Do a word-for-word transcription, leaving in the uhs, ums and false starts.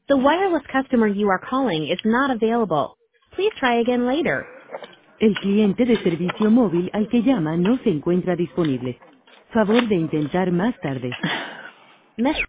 The wireless customer you are calling is not available. Please try again later. El cliente de servicio móvil al que llama no se encuentra disponible. Favor de intentar más tarde. Mesh